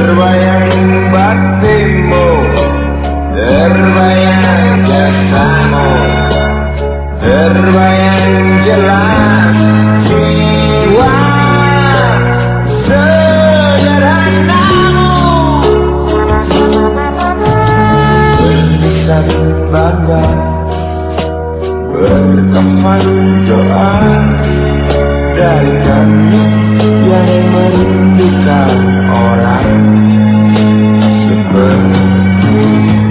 Terbayang baktimu, terbayang jasamu, terbayang jelas jiwa sederhanamu. Berkesan bangga, berkafan doa dari kami yang merindukan orang seperti.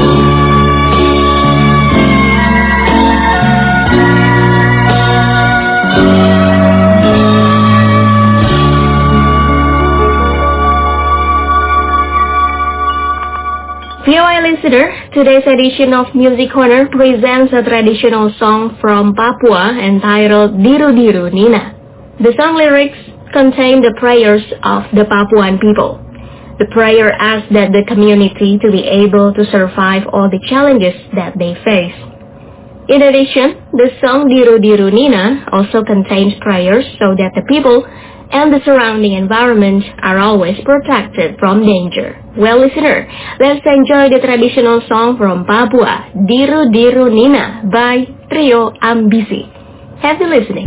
VOA listener, today's edition of Music Corner presents a traditional song from Papua entitled Diru Diru Nina. The song lyrics contain the prayers of the Papuan people. The prayer asks that the community to be able to survive all the challenges that they face. In addition, the song Diru Diru Nina also contains prayers so that the people and the surrounding environment are always protected from danger. Well, listener, let's enjoy the traditional song from Papua, Diru Diru Nina by Trio Ambisi. Happy listening.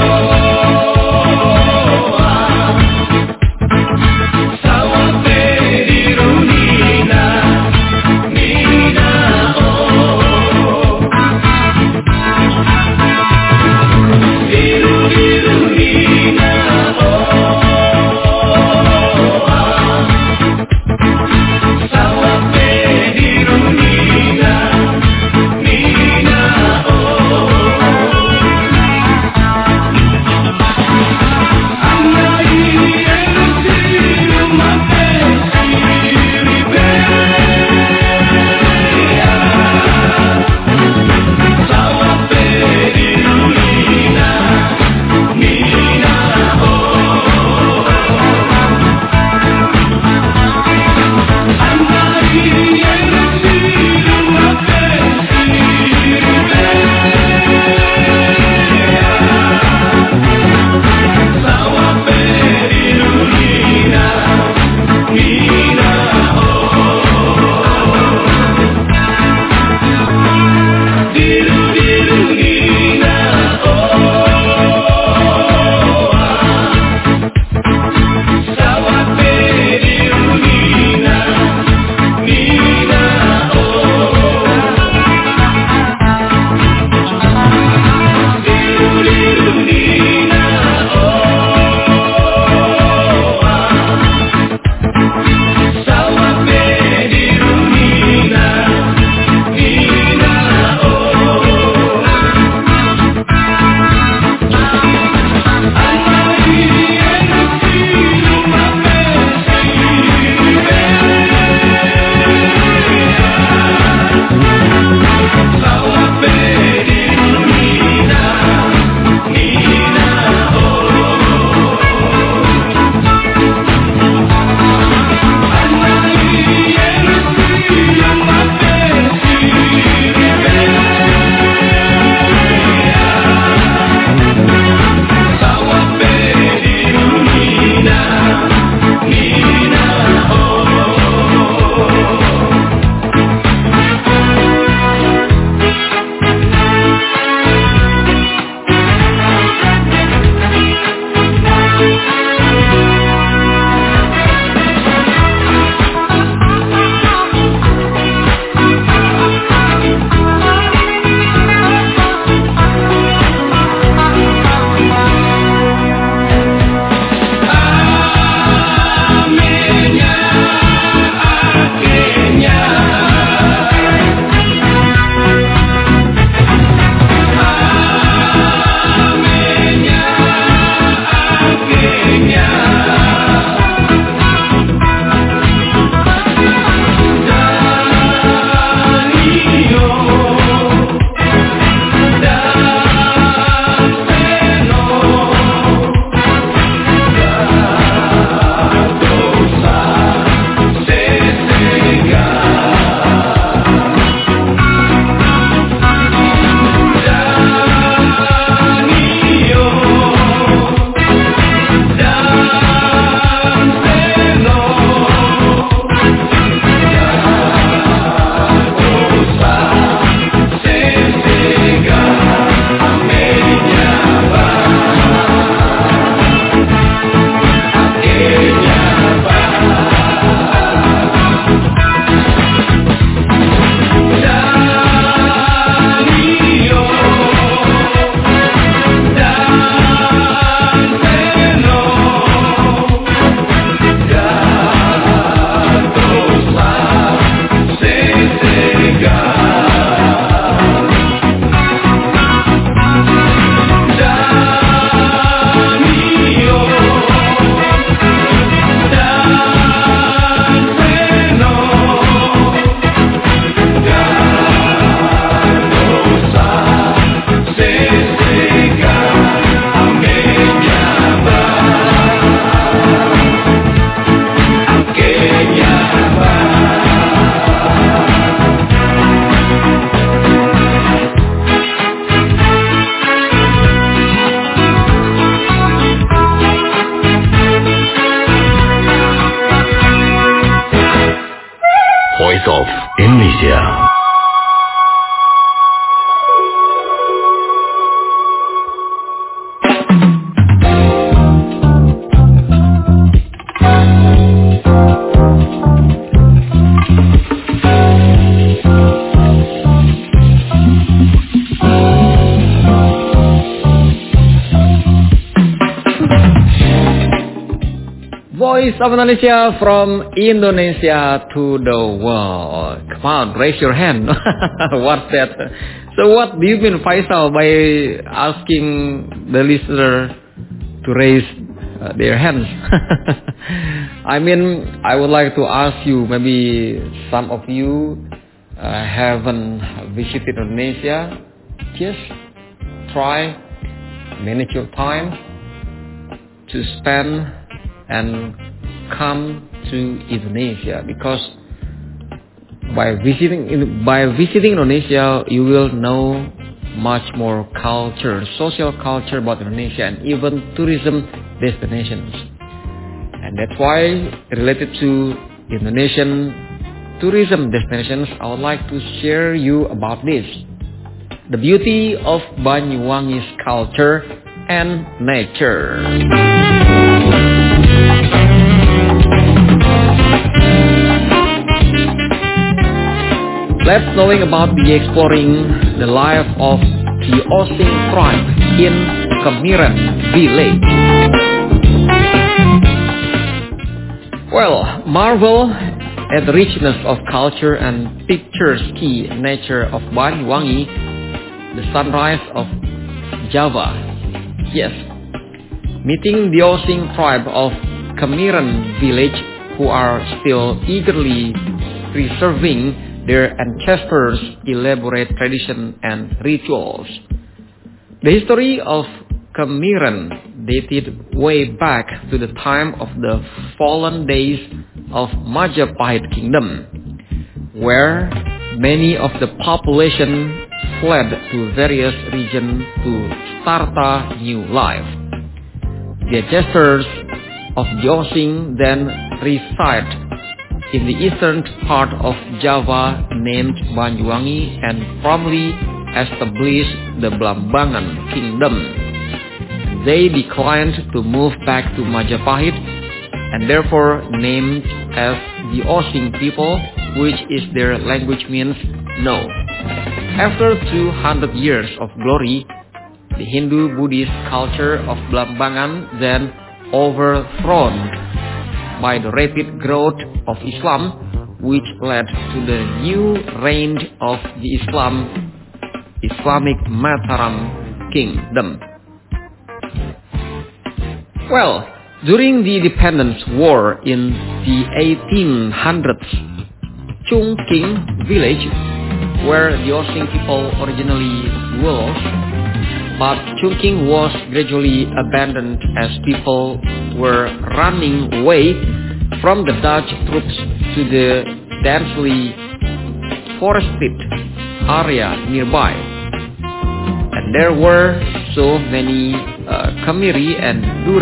Sawa Voice of Indonesia from Indonesia to the world. Come on, raise your hand. What's that? So what do you mean, Faisal, by asking the listener to raise their hands? I mean, I would like to ask you, maybe some of you haven't visited Indonesia. Just try, manage your time to spend and come to Indonesia, because by visiting Indonesia you will know much more culture, social culture about Indonesia, and even tourism destinations. And that's why, related to Indonesian tourism destinations, I would like to share you about this: the beauty of Banyuwangi's culture and nature. Let's knowing about the exploring the life of the Osing tribe in Kemiren village. Well, marvel at the richness of culture and picturesque nature of Banyuwangi, the sunrise of Java. Yes, meeting the Osing tribe of Kemiren village, who are still eagerly preserving their ancestors' elaborate tradition and rituals. The history of Kemiren dated way back to the time of the fallen days of Majapahit Kingdom, where many of the population fled to various regions to start a new life. The ancestors of the Osing then reside in the eastern part of Java named Banyuwangi and firmly established the Blambangan kingdom. They declined to move back to Majapahit and therefore named as the Osing people, which is their language means no. After 200 years of glory, the Hindu-Buddhist culture of Blambangan then overthrown by the rapid growth of Islam, which led to the new reign of the Islamic Mataram Kingdom. Well, during the Independence War in the 1800s, Chungking village, where the Osing people originally dwelt, but Chungking was gradually abandoned as people were running away from the Dutch troops to the densely forested area nearby. And there were so many Kemiri and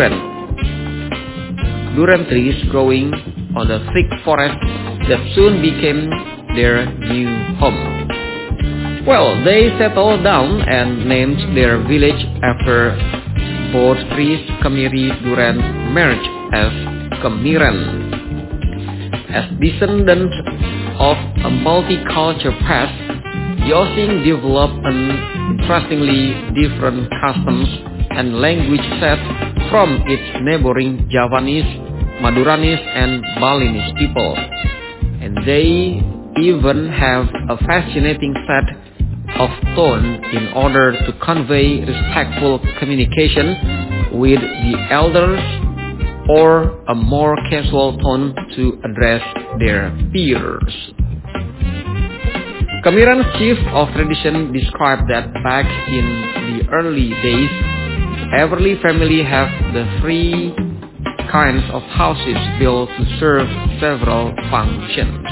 Duren trees growing on the thick forest that soon became their new home. Well, they settled down and named their village after both trees, Kemiri, Duren, merged as Kemiren. As descendants of a multicultural past, the Osing developed an interestingly different customs and language set from its neighboring Javanese, Maduranese, and Balinese people. And they even have a fascinating set of tone in order to convey respectful communication with the elders, or a more casual tone to address their peers. Kemiren's chief of tradition described that back in the early days, every family have the three kinds of houses built to serve several functions.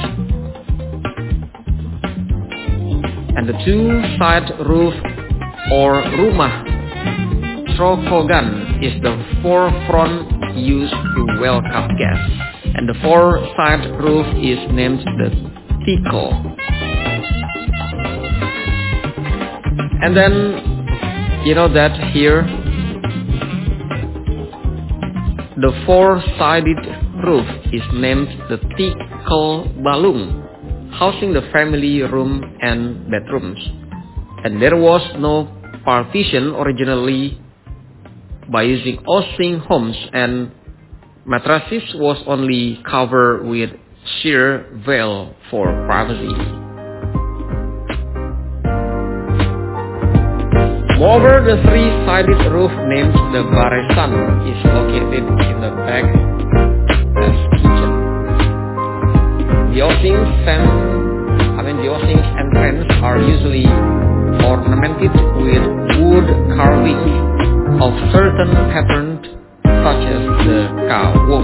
And the two-side roof or rumah trokogan is the forefront used to welcome guests, and the four-side roof is named the tiko. And then you know that here the four-sided roof is named the tikal balung, housing the family room and bedrooms. And there was no partition originally. By using Osing homes and mattresses was only covered with sheer veil for privacy. Moreover, the three-sided roof named the Barisan is located in the back as kitchen. The Osing's entrance are usually ornamented with wood carvings of certain patterns such as the kawung.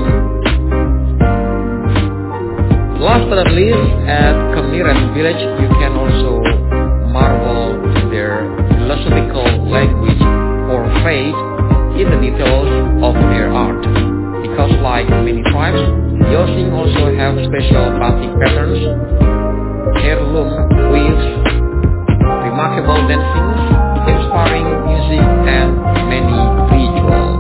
Last but not least, at Kemiren village you can also marvel in their philosophical language or faith in the details of their art. Because like many tribes, the Osing also have special batik patterns, heirloom weaves, remarkable dancing, inspiring music, and many rituals.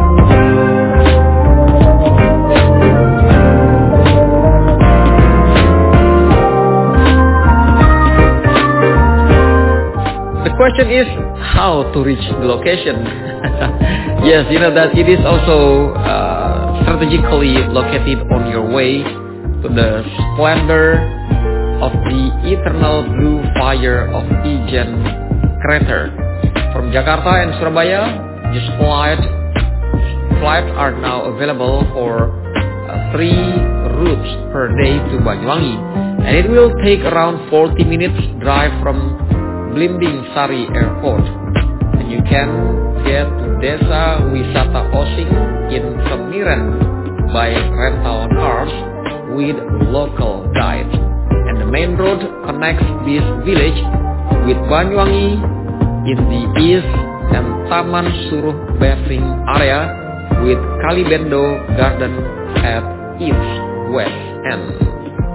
The question is how to reach the location. Yes, you know that it is also strategically located on your way to the splendor of the eternal blue fire of Ijen crater. From Jakarta and Surabaya, just flights are now available for 3 routes per day to Banyuwangi, and it will take around 40 minutes drive from Blimbing Sari Airport, and you can get to Desa Wisata Osing in Kemiren by rental cars with local guides. And the main road connects this village with Banyuwangi in the east and Taman Suruh bathing area with Kalibendo Garden at its west end.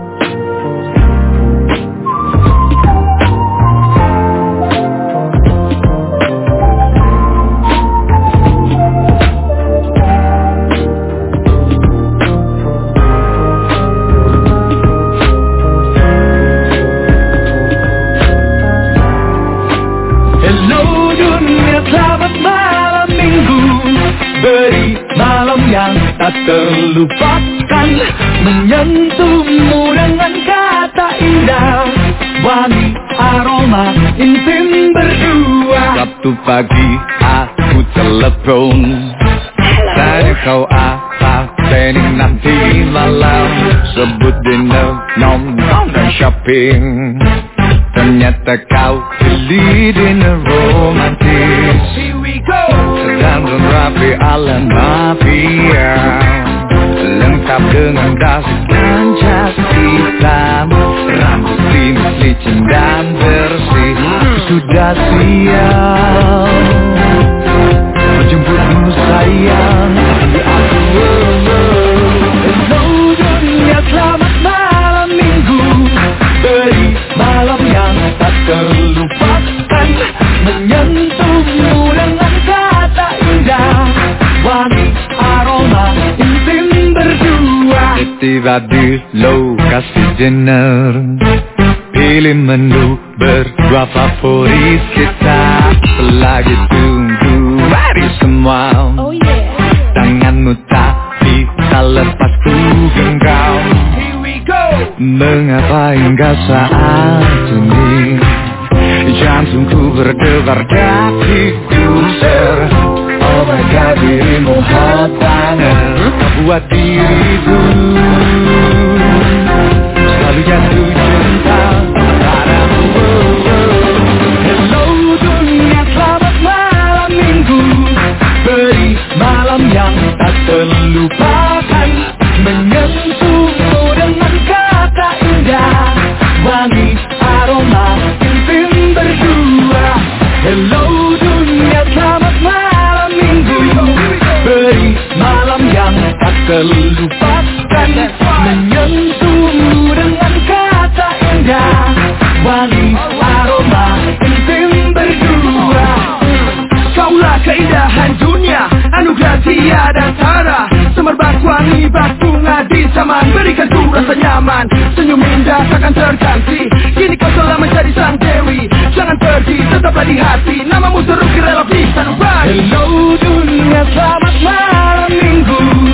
Tak terlupakan, menyentuhmu dengan kata indah, wangi aroma intim berdua. Sabtu pagi aku telepon, tanya kau apa planning nanti malam. Sebut dinner, nonton dan shopping. Ternyata kau pilih dinner romantis. Here we go. Sedang rapi ala mafia, lengkap dengan dasi kancas hitam, rambut klimis licin dan bersih. Sudah siap menjemputmu sayang. Hello dunia, selamat malam minggu. Beri malam yang tak terlupakan, menyentuhmu dengan kata indah, wangi aroma intim berdua. Tiba di lokasi dinner, pilih menu berdua favorit kita. Selagi tunggu hari semua, oh yeah. Tanganmu tak bisa lepas ku genggam. Here we go. Mengapa hingga saat ini jantungku berdebar dakiku ser. Oh my God, dirimu hot banget, buat diriku selalu jatuh cinta padamu. Hello dunia, selamat malam minggu. Beri malam yang tak terlupakan, menyentuhmu dengan kata indah, wangi aroma intim berdua. Hello dunia, selamat malam minggu. Beri malam yang tak terlupakan, menyentuhmu dengan kata indah, wangi aroma intim berdua. Kaulah keindahan dunia, anugerah tiada tara, semerbak wangi bak bunga di taman, berikan ku rasa nyaman. Senyum indah takkan terganti, kini kau telah menjadi sang dewi. Jangan pergi, tetaplah di hati, namamu terukir relap di sanubari. Hello dunia, selamat malam minggu.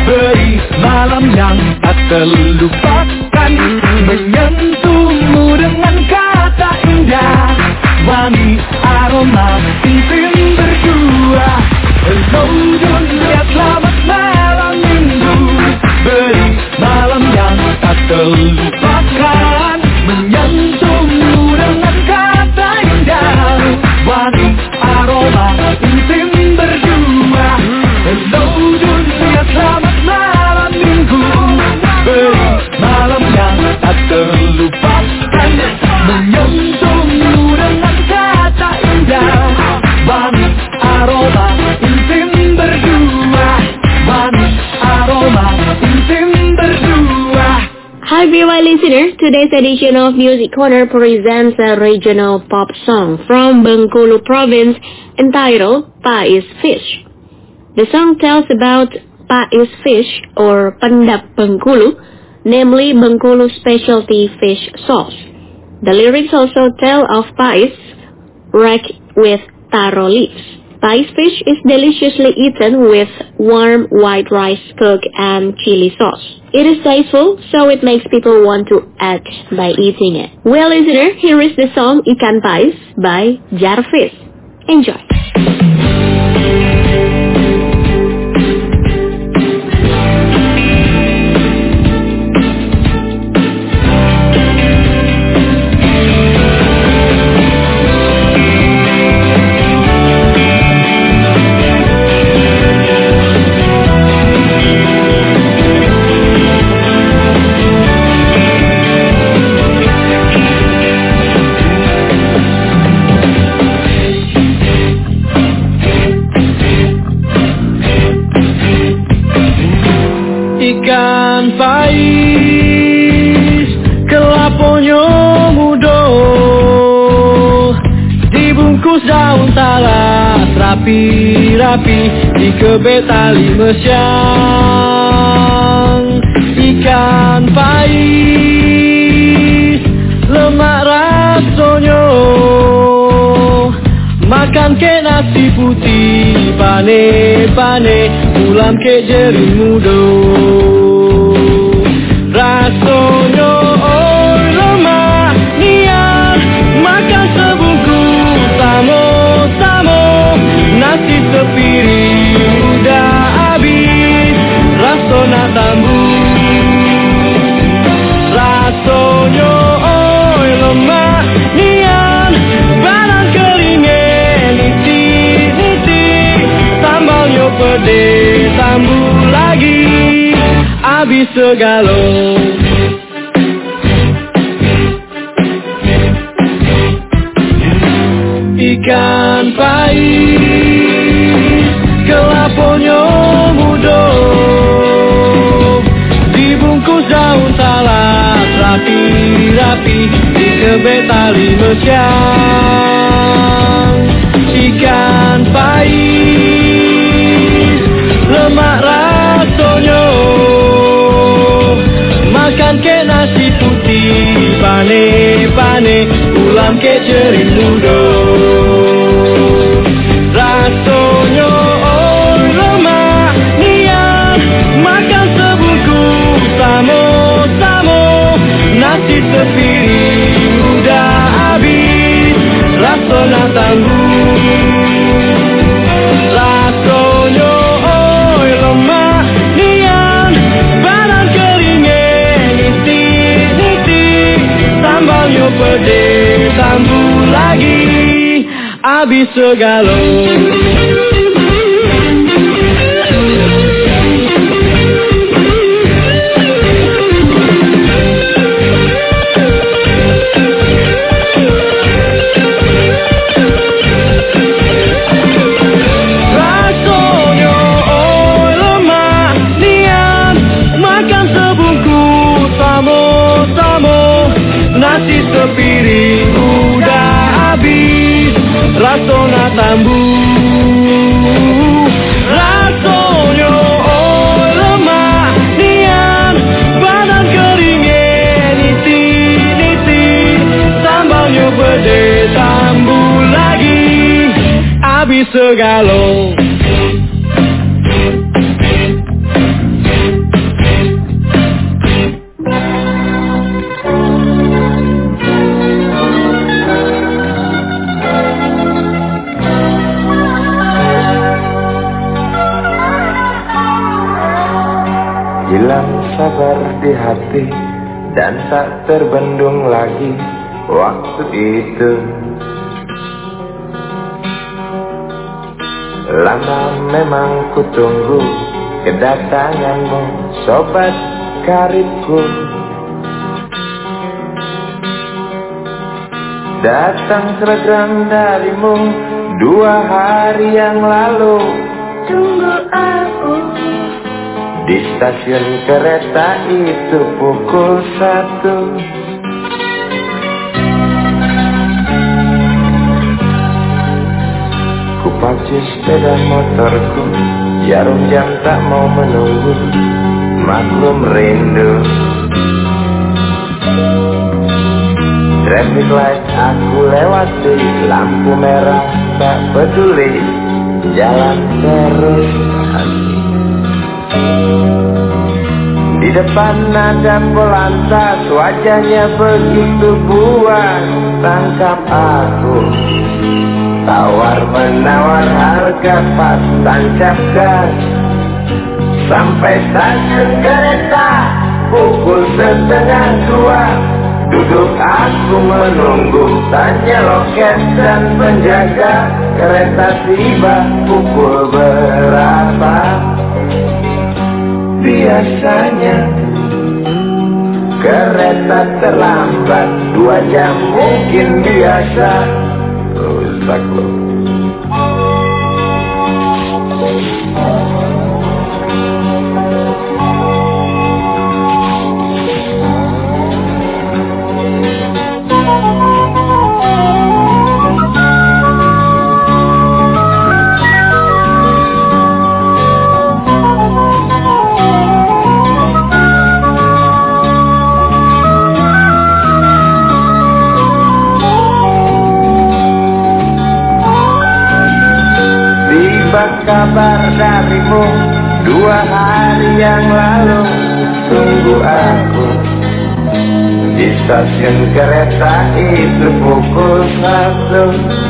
beri malam yang tak terlupakan, menyentuhmu dengan kata indah, wangi aroma intim berdua. Hello dunia, selamat malam minggu, beri malam yang tak terlupakan, menyentuhmu dengan kata indah, wangi aroma intim berdua. Hello dunia, selamat malam minggu, beri malam yang tak terlupakan, menyentuhmu dengan kata indah, wangi aroma intim berdua, wangi aroma intim berdua. Hi everyone listener, today's edition of Music Corner presents a regional pop song from Bengkulu province entitled Pais Fish. The song tells about Pais Fish or Pendap Bengkulu, namely Bengkulu specialty fish sauce. The lyrics also tell of pais wrapped with taro leaves. Pais fish is deliciously eaten with warm white rice cooked and chili sauce. It is tasteful, so it makes people want to act by eating it. Well, listener, here is the song Ikan Pais by Jarvis. Enjoy. Ikan pais, kelaponyo mudo, dibungkus daun talas rapi-rapi, dikebet tali mesyang. Ikan pais, lemak rasonyo, makan ke nasi putih, pane-pane, ulam ke jeri mudo. Rasonyo oi lemak niat, makan sebungkus samo-samo, nasi sepiring udah habis, rasona tambah. Rasonyo oi lemak niat, badan keringin niti-niti, sambalnya pedes tambah lagi, habis segala. Ikan pais, kelaponyo mudo, dibungkus daun talas rapi-rapi, dikebet tali mesyang. Ikan pais, lemak rasonyo, makan ke nasi putih, pane-pane, ulam ke jeri mudo. Rasonyo oi lemak niat, makan sebungkus samo-samo, nasi sepiring udah habis, rasona tangguh. Rasonyo oi lemak niat, badan keringin niti-niti, sambalnya pedes tambah lagi, habis segala. Rasonyo oi lemak niat, makan sebungkus samo-samo, nasi sepiring udah habis, rasona tambah. Rasonyo oi lemak niat, badan keringin niti-niti, sambalnya pedes tambah lagi, habis segala. sabar di hati dan tak terbendung lagi waktu itu. Lama memang ku tunggu kedatanganmu, sobat karibku. Datang telegram darimu 2 hari yang lalu. Tunggu aku di stasiun kereta itu pukul 1. Ku pacu sepeda motorku, jarum jam tak mau menunggu, maklum rindu. Traffic light aku lewati, lampu merah tak peduli, jalan terus hati. Di depan ada Polantas, wajahnya begitu buas, tangkap aku. Tawar menawar harga pas, tancap gas. Sampai stasiun kereta pukul 1:30. Duduk aku menunggu, tanya loket dan penjaga, kereta tiba pukul berapa. Biasanya kereta terlambat 2 jam mungkin biasa. Rusak loh. Kabar darimu 2 hari yang lalu. Tunggu aku di stasiun kereta itu pukul 1.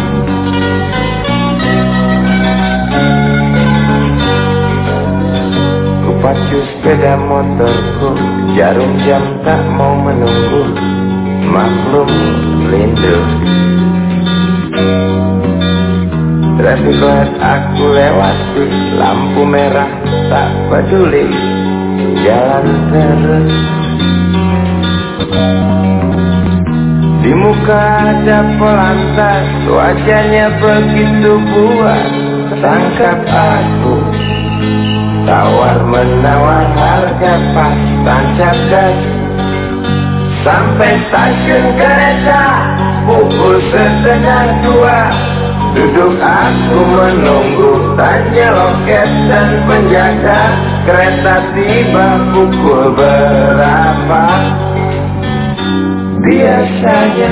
Ku pacu sepeda motorku, jarum jam tak mau menunggu, maklum rindu. Traffic light aku lewati, lampu merah tak peduli, jalan terus. Di muka ada Polantas, wajahnya begitu buas, tangkap aku. Tawar menawar harga pas, tancap gas. Sampai stasiun kereta pukul 1:30. Duduk aku menunggu, tanya loket dan penjaga, kereta tiba pukul berapa. Biasanya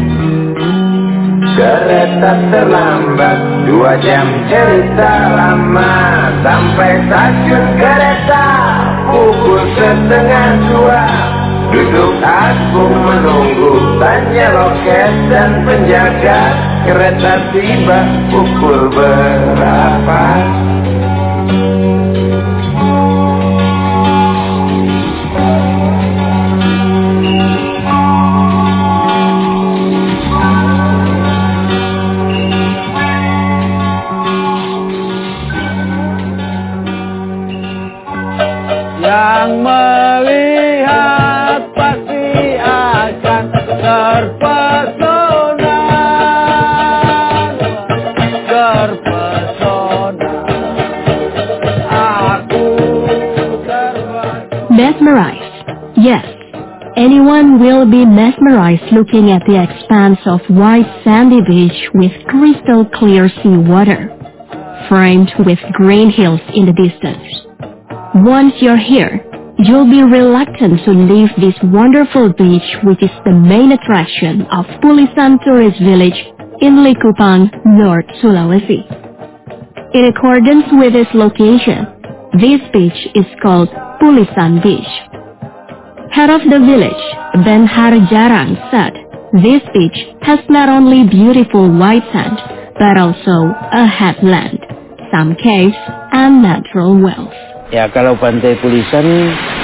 kereta terlambat 2 jam, cerita lama. Sampai stasiun kereta pukul 1:30. Duduk aku menunggu, tanya loket dan penjaga, kereta tiba pukul berapa. Yang melihat pasti akan terpesona. Aku mesmerized. Yes, anyone will be mesmerized looking at the expanse of white sandy beach with crystal clear sea water, framed with green hills in the distance. Once you're here, you'll be reluctant to leave this wonderful beach, which is the main attraction of Pulisan Tourist Village in Likupang, North Sulawesi. In accordance with its location, this beach is called Pulisan Beach. Head of the village, Ben Harjarang, said this beach has not only beautiful white sand, but also a headland, some caves, and natural wells. Ya, kalau Pantai Pulisan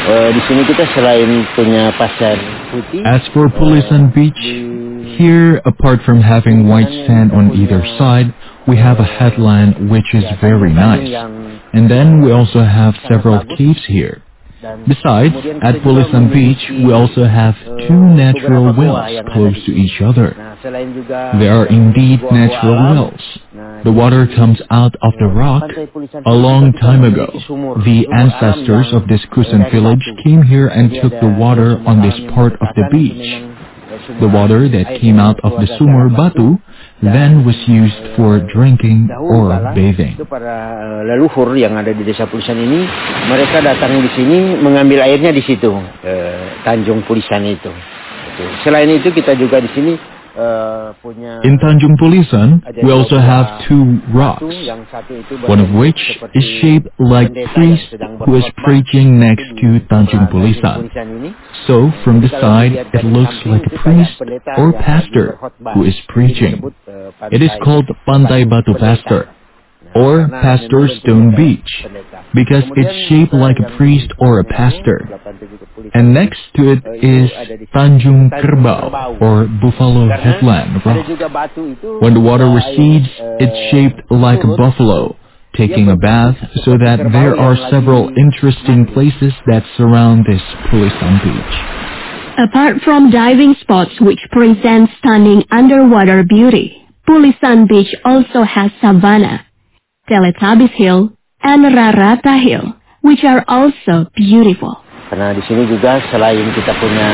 Di sini kita selain punya pasir putih. As for Pulisan Beach, here, apart from having white sand on either side, we have a headland which is very nice. And then we also have several caves here. Besides, at Pulisan Beach, we also have two natural wells close to each other. They are indeed natural wells. The water comes out of the rock. A long time ago, the ancestors of this Kusan village came here and took the water on this part of the beach. The water that came out of the Sumur Batu then was used for drinking or bathing. Itu para leluhur yang ada di desa Pulisan ini, mereka datang di sini mengambil airnya di situ, Tanjung Pulisan itu. Selain itu kita juga di sini punya. In Tanjung Pulisan, we also have two rocks, one of which is shaped like a priest who is preaching next to Tanjung Pulisan. So, from the side, it looks like a priest or pastor who is preaching. It is called Pantai Batu Pastor, or Pastor Stone Beach, because it's shaped like a priest or a pastor. And next to it is Tanjung Kerbau, or Buffalo Headland Rock. When the water recedes, it's shaped like a buffalo, taking a bath, so that there are several interesting places that surround this Pulisan Beach. Apart from diving spots which present stunning underwater beauty, Pulisan Beach also has savanna, Teletubbies Hill, and Rarata Hill, which are also beautiful. Karena di sini juga selain kita punya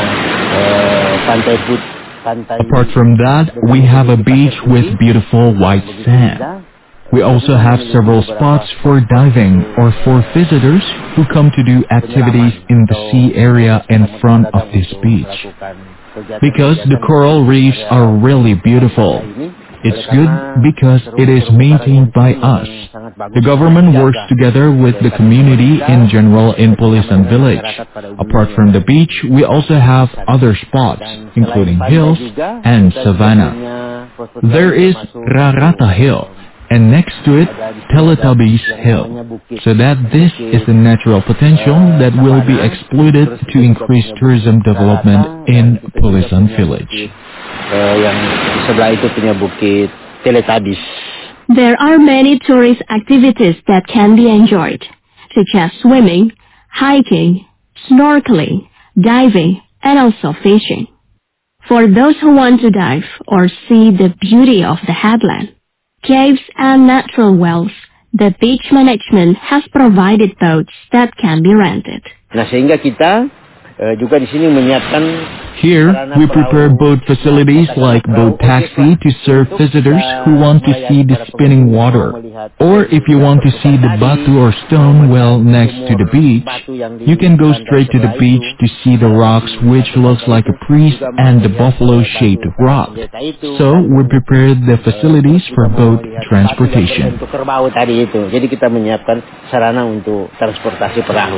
pantai. Apart from that, we have a beach with beautiful white sand. We also have several spots for diving or for visitors who come to do activities in the sea area in front of this beach. Because the coral reefs are really beautiful. It's good because it is maintained by us. The government works together with the community in general in Pulisan village. Apart from the beach, we also have other spots, including hills and savanna. There is Rarata Hill, and next to it, Teletubbies Hill, so that this is the natural potential that will be exploited to increase tourism development in Pulisan village. Yang sebelah itu punya bukit Teletubbies. There are many tourist activities that can be enjoyed, such as swimming, hiking, snorkeling, diving, and also fishing. For those who want to dive or see the beauty of the headland, caves and natural wells, the beach management has provided boats that can be rented. Nah, sehingga kita juga di sini menyiapkan. Here, we prepare boat facilities like boat taxi to serve visitors who want to see the spinning water. Or if you want to see the batu or stone well next to the beach, you can go straight to the beach to see the rocks which looks like a priest and the buffalo-shaped rock. So, we prepared the facilities for boat transportation. Jadi kita menyiapkan sarana untuk transportasi perahu.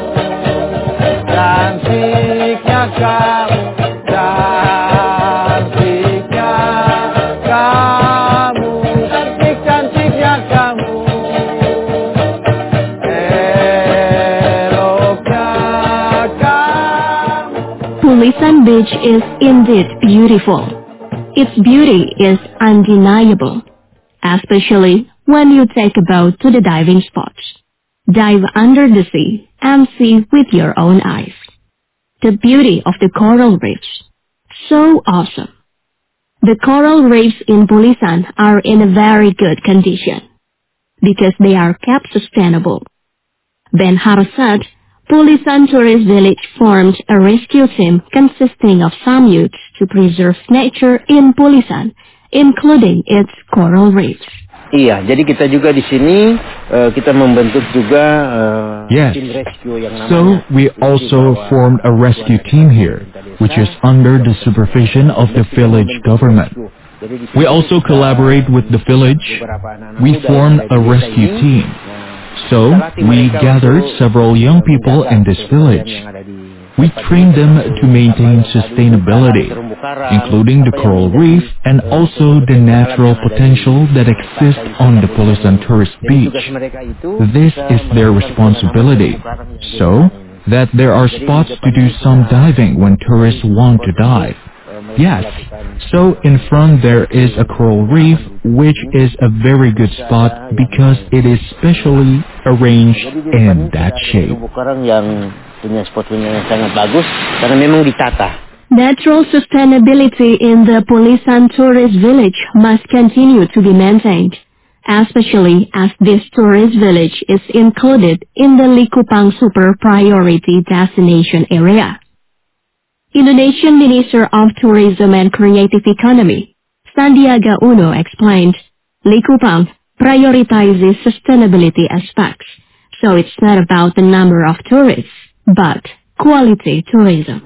Cantiknya kamu, cantiknya kamu, cantik-cantiknya kamu, eloknya kamu. Pulisan Beach is indeed beautiful. Its beauty is undeniable, especially when you take a boat to the diving spots. Dive under the sea and see with your own eyes. The beauty of the coral reefs. So awesome. The coral reefs in Pulisan are in a very good condition because they are kept sustainable. Ben Harsad, Pulisan Tourist Village formed a rescue team consisting of some youths to preserve nature in Pulisan, including its coral reefs. Iya, jadi kita juga di sini kita membentuk juga tim rescue yang namanya. So we also formed a rescue team here, which is under the supervision of the village government. We also collaborate with the village. We formed a rescue team. So we gathered several young people in this village. We trained them to maintain sustainability, including the coral reef and also the natural potential that exists on the Pulisan tourist beach. This is their responsibility. So, that there are spots to do some diving when tourists want to dive. Yes, so in front there is a coral reef, which is a very good spot because it is specially arranged in that shape. Natural sustainability in the Pulisan tourist village must continue to be maintained, especially as this tourist village is included in the Likupang Super Priority Destination Area. Indonesian Minister of Tourism and Creative Economy, Sandiaga Uno, explained, Likupang prioritizes sustainability aspects, so it's not about the number of tourists, but quality tourism.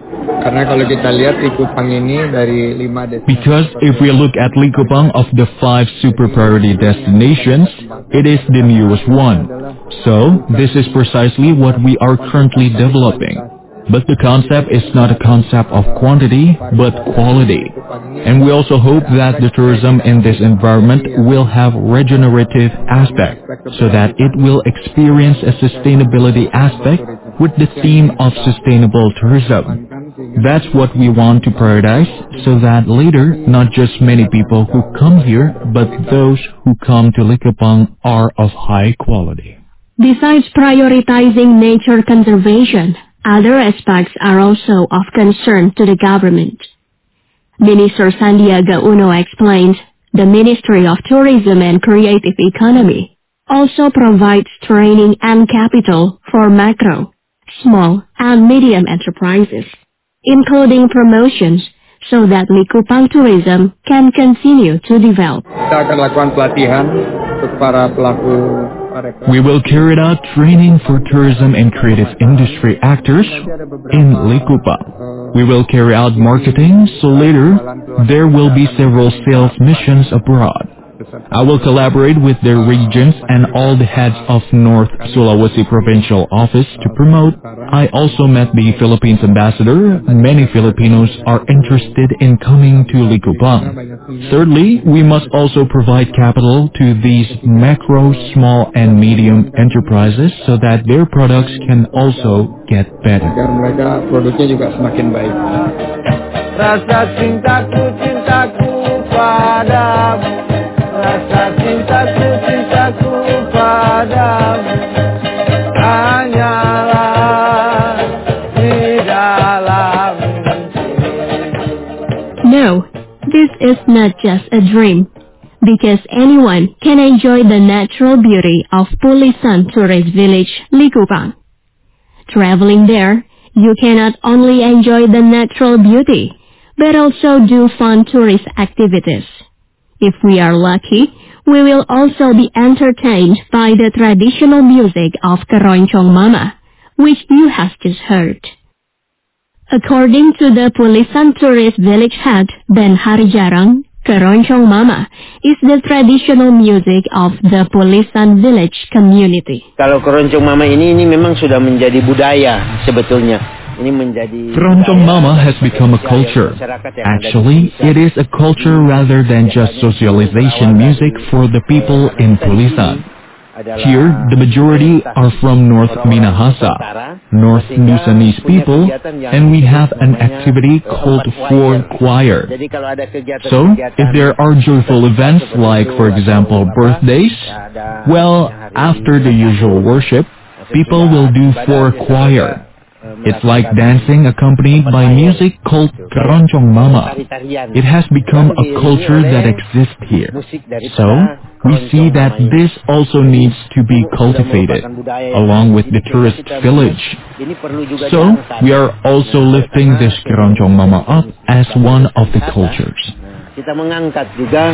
Because if we look at Likupang of the 5 super priority destinations, it is the newest one. So, this is precisely what we are currently developing. But the concept is not a concept of quantity, but quality. And we also hope that the tourism in this environment will have regenerative aspect, so that it will experience a sustainability aspect with the theme of sustainable tourism. That's what we want to prioritize, so that later, not just many people who come here, but those who come to Likupang are of high quality. Besides prioritizing nature conservation, other aspects are also of concern to the government. Minister Sandiaga Uno explained, the Ministry of Tourism and Creative Economy also provides training and capital for macro, small, and medium enterprises, including promotions, so that Likupang tourism can continue to develop. Kita akan lakukan pelatihan untuk para pelaku. We will carry out training for tourism and creative industry actors in Likupang. We will carry out marketing, so later there will be several sales missions abroad. I will collaborate with the regions and all the heads of North Sulawesi Provincial Office to promote. I also met the Philippines ambassador. Many Filipinos are interested in coming to Likupang. Thirdly, we must also provide capital to these macro, small, and medium enterprises so that their products can also get better. Agar mereka produknya juga semakin baik. Rasa cintaku, cintaku padamu. Rasa cintaku, cintaku padamu. Hanyalah di dalam mimpi. No, this is not just a dream, because anyone can enjoy the natural beauty of Pulisan Tourist Village, Likupang. Traveling there, you can not only enjoy the natural beauty, but also do fun tourist activities. If we are lucky, we will also be entertained by the traditional music of Keroncong Mama, which you have just heard. According to the Pulisan Tourist Village head, Ben Harijarang, Keroncong Mama is the traditional music of the Pulisan Village community. Kalau Keroncong Mama ini memang sudah menjadi budaya sebetulnya. Keroncong Mama has become a culture. Actually, it is a culture rather than just socialization music for the people in Pulisan. Here, the majority are from North Minahasa, North Nusanese people, and we have an activity called Four Choir. So, if there are joyful events like, for example, birthdays, well, after the usual worship, people will do Four Choir. It's like dancing accompanied by music called Keroncong Mama. It has become a culture that exists here. So, we see that this also needs to be cultivated, along with the tourist village. So, we are also lifting this Keroncong Mama up as one of the cultures. Kita mengangkat juga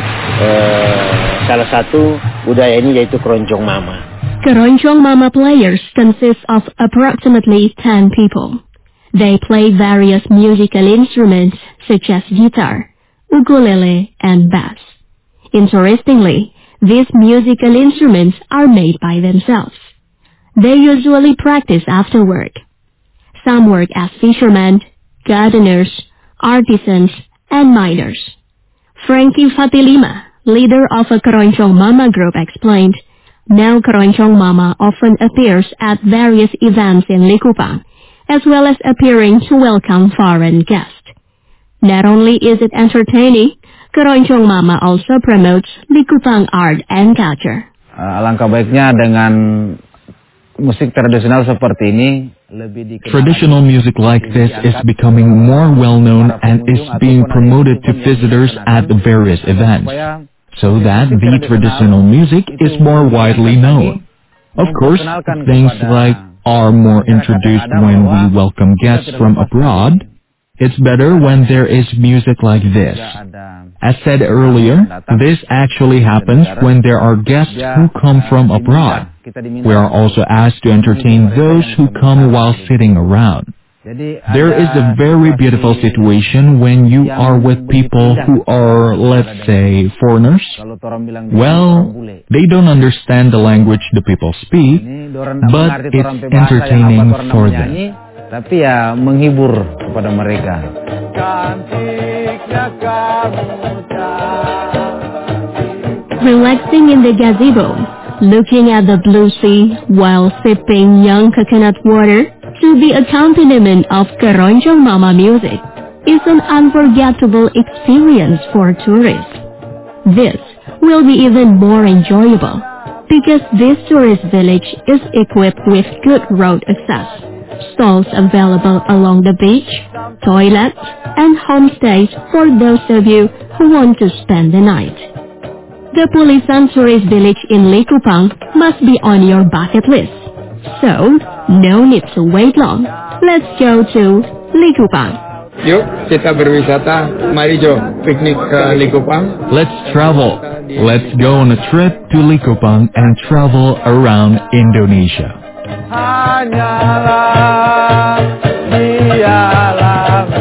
salah satu budaya ini yaitu Keroncong Mama. Keroncong Mama players consist of approximately 10 people. They play various musical instruments such as guitar, ukulele, and bass. Interestingly, these musical instruments are made by themselves. They usually practice after work. Some work as fishermen, gardeners, artisans, and miners. Frankie Fatilima, leader of a Keroncong Mama group, explained, now Keroncong Mama often appears at various events in Likupang, as well as appearing to welcome foreign guests. Not only is it entertaining, Keroncong Mama also promotes Likupang art and culture. Alangkah baiknya dengan musik tradisional seperti ini lebih dikenal. Traditional music like this is becoming more well-known and is being promoted to visitors at various events, so that the traditional music is more widely known. Of course, things like are more introduced when we welcome guests from abroad. It's better when there is music like this. As said earlier, this actually happens when there are guests who come from abroad. We are also asked to entertain those who come while sitting around. There is a very beautiful situation when you are with people who are, let's say, foreigners. Well, they don't understand the language the people speak, but it's entertaining for them. Tapi ya menghibur kepada mereka. Relaxing in the gazebo, looking at the blue sea while sipping young coconut water to the accompaniment of Keroncong Mama music is an unforgettable experience for tourists. This will be even more enjoyable because this tourist village is equipped with good road access, stalls available along the beach, toilets, and homestays for those of you who want to spend the night. The Pulisan Tourist Village in Likupang must be on your bucket list. So, no need to wait long. Let's go to Likupang. Yuk, kita berwisata. Mari Jo, piknik ke Likupang. Let's travel. Let's go on a trip to Likupang and travel around Indonesia. Hanyalah dialah.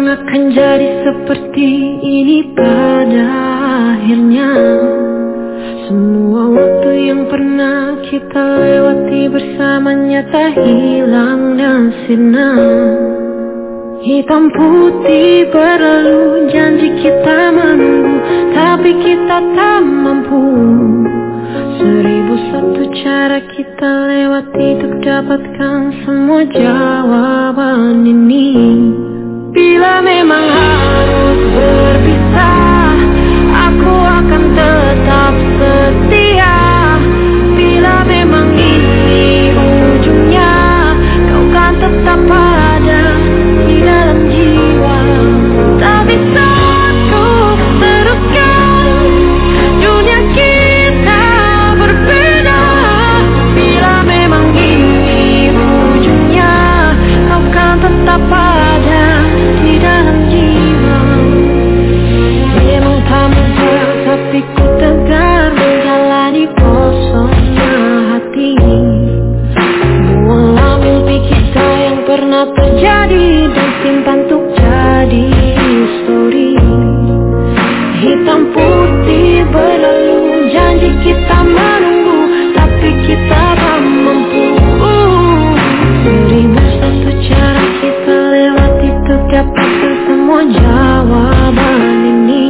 akan jadi seperti ini pada akhirnya. Semua waktu yang pernah kita lewati bersamanya tak hilang dan sirna. Hitam putih berlalu, janji kita menunggu, tapi kita tak mampu. 1001 cara kita lewati untuk dapatkan semua jawaban ini. Bila memang harus berpisah, aku akan tetap setia. Bila memang ini ujungnya, kau kan tetap ada di dalam jiwa. Tak bisa aku teruskan, dunia kita berbeda. Bila memang ini ujungnya, kau kan tetap ada di dalam jiwa. Memang tak mudah, tapi ku tegar menjalani kosongnya hati. Buanglah mimpi kita yang pernah terjadi dan simpan untuk jadi histori. Hitam putih berlalu, janji kita menunggu, tapi kita tak mampu. 1001 cara kita lewati untuk dapatkan semua jawaban ini.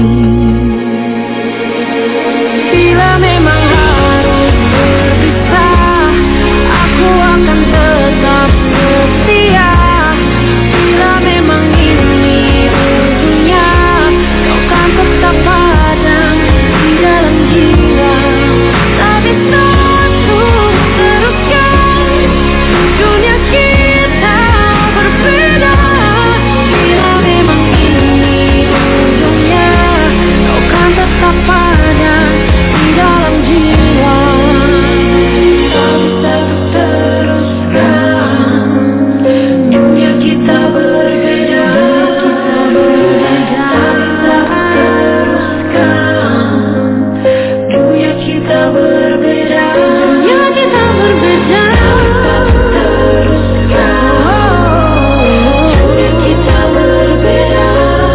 Bila memang harus berpisah, aku akan tetap setia. Bila memang ini ujungnya, kau kan tetap ada di dalam jiwa. Tak bisa aku teruskan, dunia kita berbeda. Bila memang ini ujungnya, kau kan tetap ada di dalam jiwa. Tak bisa teruskan, dunia kita berbeda. Tak bisa teruskan, dunia kita berbeda. Dunia kita berbeda. Tak bisa teruskan, dunia kita berbeda.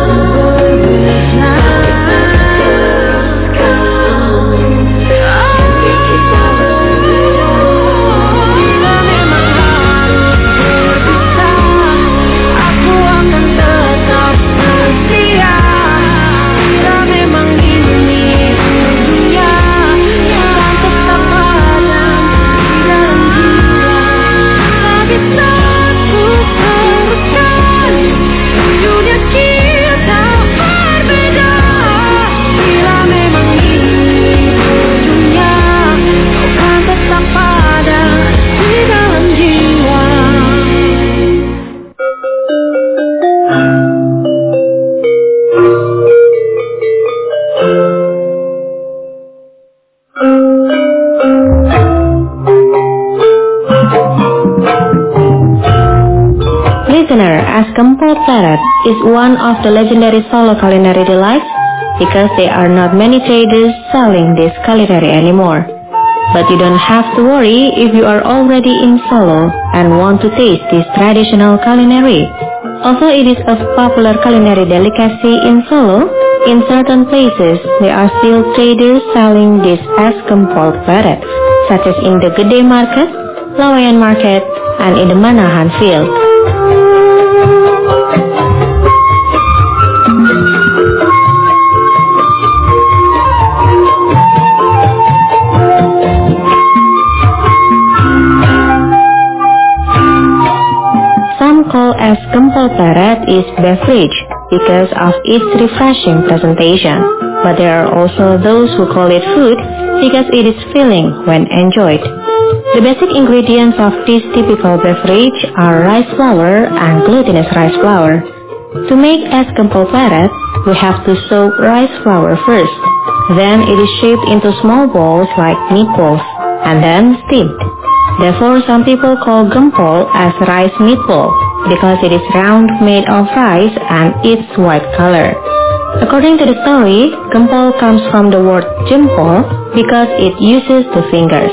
Bila memang harus berpisah, aku akan tetap setia. Bila memang ini ujungnya, akan tetap ada di dalam jiwa. Tak bisa aku teruskan, dunia kita berbeda. Bila memang ini ujungnya, kau kan tetap ada di dalam jiwa. Listener, as Gempol Pleret is one of the legendary Solo culinary delights because there are not many traders selling this culinary anymore. But you don't have to worry if you are already in Solo and want to taste this traditional culinary. Although it is a popular culinary delicacy in Solo, in certain places there are still traders selling this as Gempol Pleret, such as in the Gede Market, Lawayan Market, and in the Manahan Field. Some call as Gempol Pleret is beverage because of its refreshing presentation, but there are also those who call it food because it is filling when enjoyed. The basic ingredients of this typical beverage are rice flour and glutinous rice flour. To make es Gempol Pleret, we have to soak rice flour first. Then it is shaped into small balls like meatballs and then steamed. Therefore, some people call gempol as rice meatball because it is round, made of rice, and its white color. According to the story, gempol comes from the word jempol because it uses the fingers.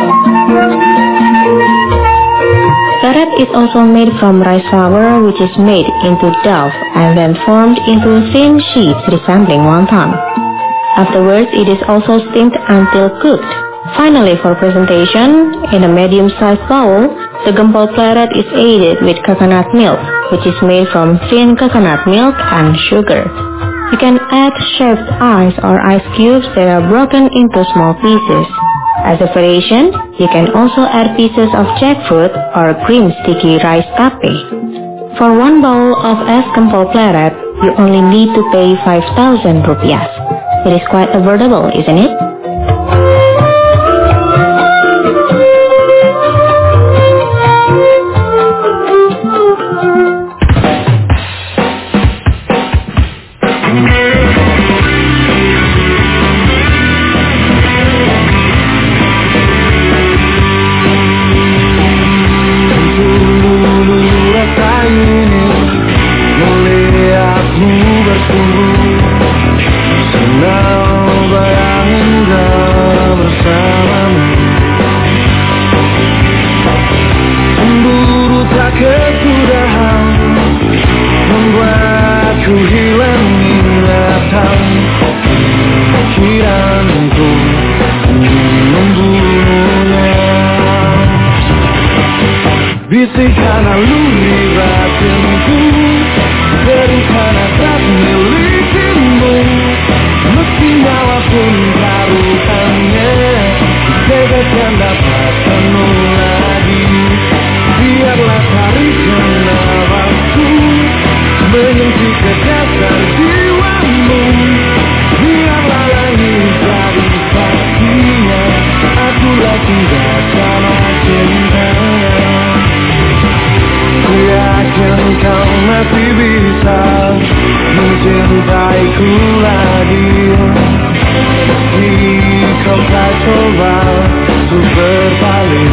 Pleret is also made from rice flour, which is made into dough and then formed into thin sheets resembling wonton. Afterwards, it is also steamed until cooked. Finally, for presentation, in a medium-sized bowl, the gempol pleret is aided with coconut milk, which is made from thin coconut milk and sugar. You can add shaved ice or ice cubes that are broken into small pieces. As a variation, you can also add pieces of jackfruit or green sticky rice tape. For one bowl of es gempol pleret, you only need to pay 5,000 rupiah. It is quite affordable, isn't it? Bisikan aluri batinku, berikan hasrat milikimu. Meski nyawa pun taruhannya, bebaskan dapat penuh lagi. Biarlah tarikan nafasku menyentuh ke dasar jiwamu. Biarlah langit jadi saksinya, akulah tinggal sama cintanya. Ku yakin kau masih bisa mencintaiku lagi. Meski kau tak coba untuk berpaling.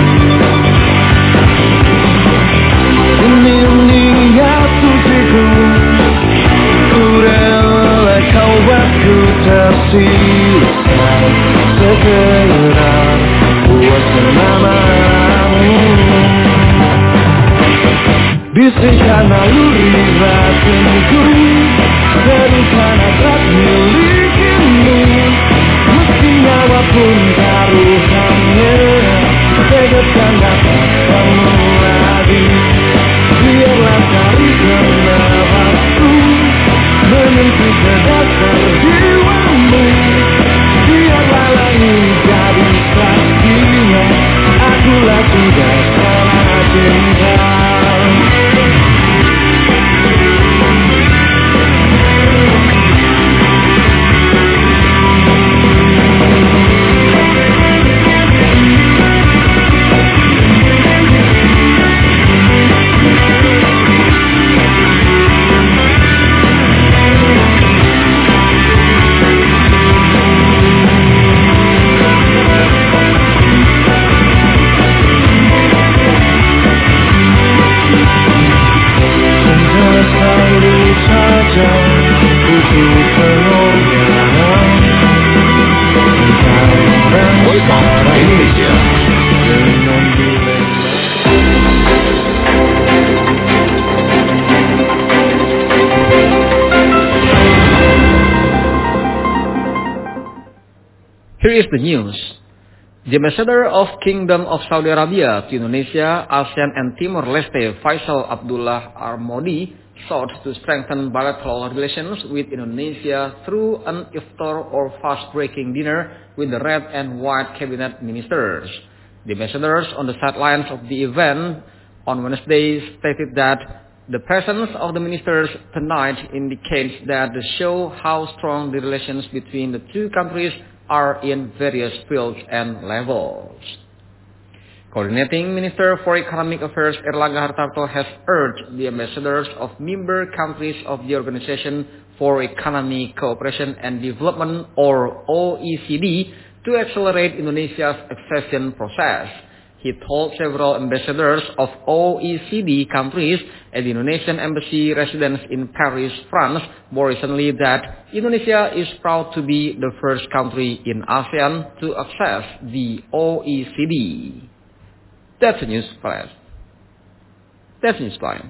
Demi niat suciku, ku rela kau buatku tersisa. Segera buat nama-namamu. Bisikan aluri batinku, berikan hasrat milikimu. Meski nyawa pun taruhannya, bebaskan dapat kamu lagi. Biarlah tarikan nafasku menyentuh ke dasar jiwamu. Biarlah langit jadi saksinya, akulah sudah salah cinta. Here is the news. The ambassador of Kingdom of Saudi Arabia to Indonesia, ASEAN and Timor-Leste, Faisal Abdullah Armodi, sought to strengthen bilateral relations with Indonesia through an iftar or fast-breaking dinner with the red and white cabinet ministers. The ambassadors on the sidelines of the event on Wednesday stated that the presence of the ministers tonight indicates that they show how strong the relations between the two countries are in various fields and levels. Coordinating Minister for Economic Affairs Erlangga Hartarto has urged the ambassadors of member countries of the Organization for Economic Cooperation and Development, or OECD, to accelerate Indonesia's accession process. He told several ambassadors of OECD countries at the Indonesian embassy residence in Paris, France, more recently that Indonesia is proud to be the first country in ASEAN to access the OECD. That's the news press. That's news line.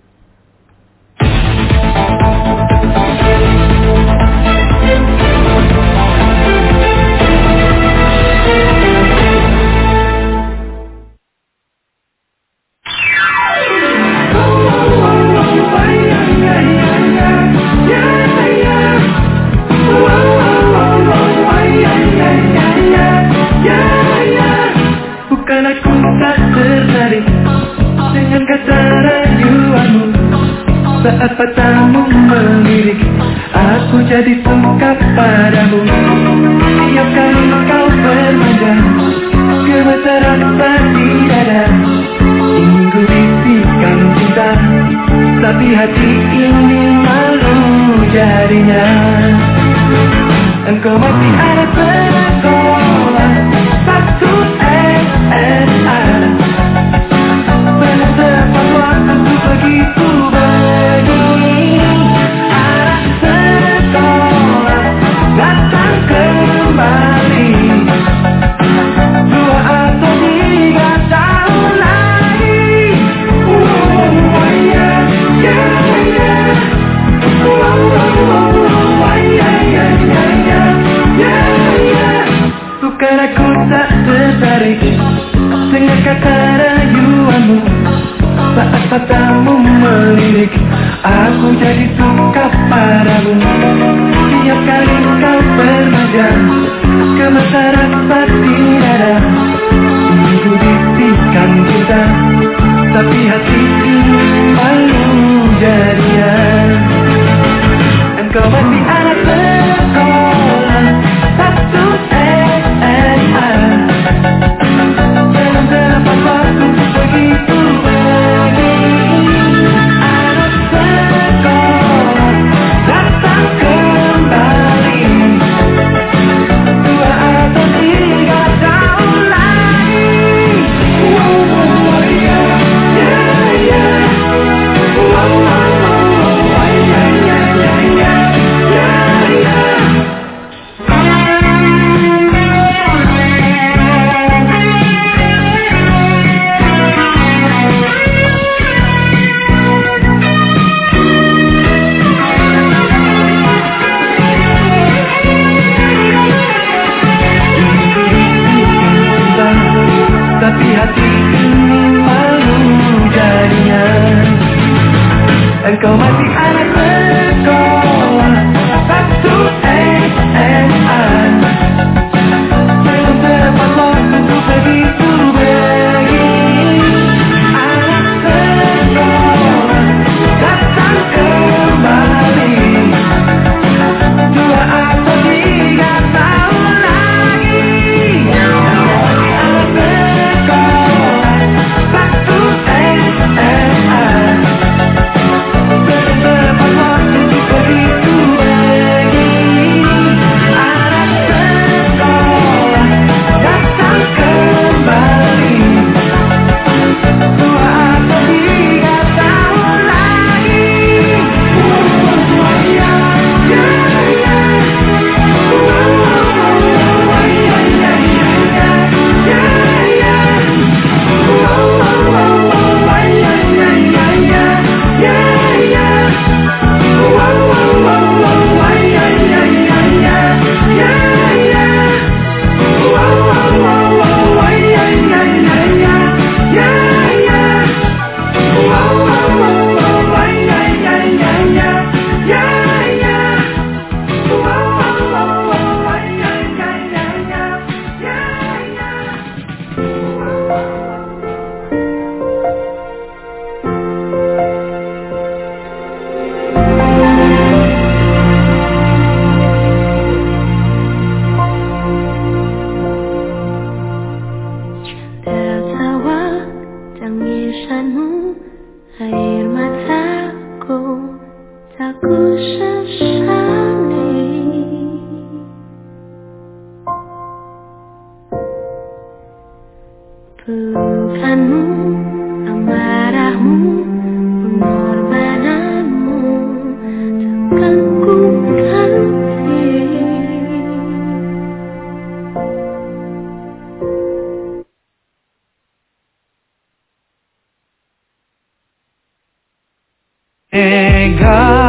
Bukan aku tak tertarik dengan kata rayuanmu. Saat matamu melirik, aku jadi suka padamu. Tiap kali kau bermanja, gemetaran di dada. Ingin ku bisikan cinta, tapi hati ini malu jadinya. Engkau masih ada sekolah satu SMA. Belum tepat waktu ku begitu begini. Anak sekolah datang kembali 2 atau 3 tahun lagi. Bukan aku tak tertarik dengan kata rayuanmu. Saat matamu melirik, aku jadi suka padamu. Tiap kali kau bermanja, gemetaran di dada. Ingin ku bisikan cinta, tapi hati ini malu jadian. Engkau masih anak sekolah satu SMA. Belum dapat waktu begitu begini. Anak sekolah datang kembali 2 atau 3 tahun lagi. Tapi hati ini malu jadinya. Engkau masih anak sekolah satu SMA. Belum tepat waktu begitu begini. Anak sekolah datang kembali 2 atau 3 tahun lagi. Anak sekolah satu SMA. Belum tepat waktu begitu begini. Anak sekolah datang kembali 2 atau 3 tahun lagi. Tertawa tangisanmu, air mataku tak ku sesali. Pelukanmu, amarahmu, pengorbananmu takkan ku ganti. Tega